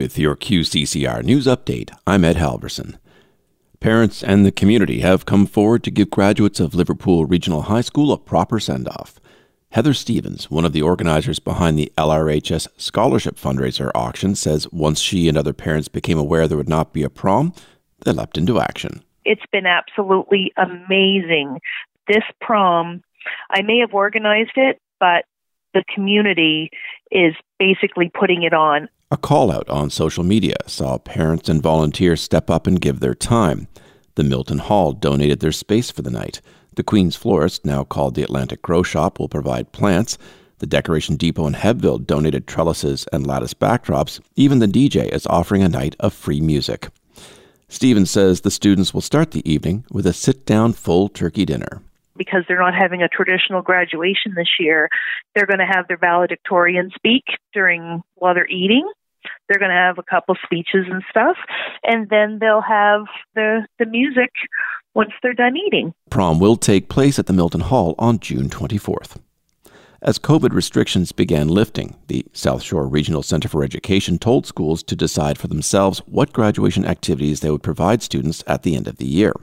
With your QCCR News Update, I'm Ed Halverson. Parents and the community have come forward to give graduates of Liverpool Regional High School a proper send-off. Heather Stevens, one of the organizers behind the LRHS Scholarship Fundraiser auction, says once she and other parents became aware there would not be a prom, they leapt into action. It's been absolutely amazing. This prom, I may have organized it, but the community is basically putting it on. A call-out on social media saw parents and volunteers step up and give their time. The Milton Hall donated their space for the night. The Queen's Florist, now called the Atlantic Grow Shop, will provide plants. The Decoration Depot in Hebbville donated trellises and lattice backdrops. Even the DJ is offering a night of free music. Stevens says the students will start the evening with a sit-down full turkey dinner. Because they're not having a traditional graduation this year, they're going to have their valedictorian speak while they're eating. They're going to have a couple speeches and stuff, and then they'll have the music once they're done eating. Prom will take place at the Milton Hall on June 24th. As COVID restrictions began lifting, the South Shore Regional Center for Education told schools to decide for themselves what graduation activities they would provide students at the end of the year.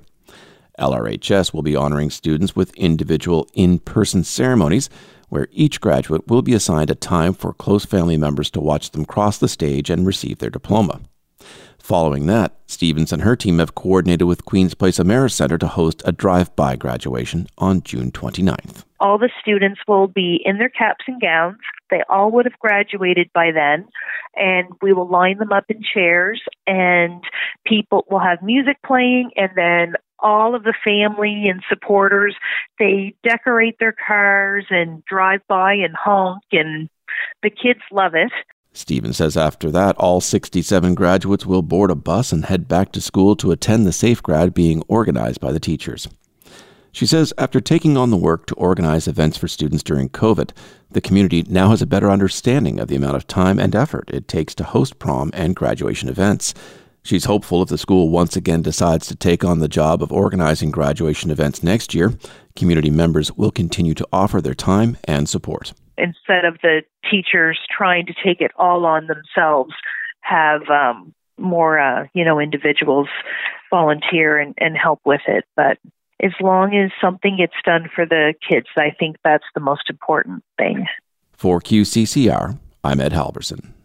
LRHS will be honoring students with individual in-person ceremonies where each graduate will be assigned a time for close family members to watch them cross the stage and receive their diploma. Following that, Stevens and her team have coordinated with Queen's Place Ameris Center to host a drive-by graduation on June 29th. All the students will be in their caps and gowns. They all would have graduated by then, and we will line them up in chairs, and people will have music playing, and then all of the family and supporters, they decorate their cars and drive by and honk, and the kids love it. Stevens says after that, all 67 graduates will board a bus and head back to school to attend the Safe Grad being organized by the teachers. She says after taking on the work to organize events for students during COVID, the community now has a better understanding of the amount of time and effort it takes to host prom and graduation events. She's hopeful if the school once again decides to take on the job of organizing graduation events next year, community members will continue to offer their time and support. Instead of the teachers trying to take it all on themselves, have more individuals volunteer and help with it. But as long as something gets done for the kids, I think that's the most important thing. For QCCR, I'm Ed Halverson.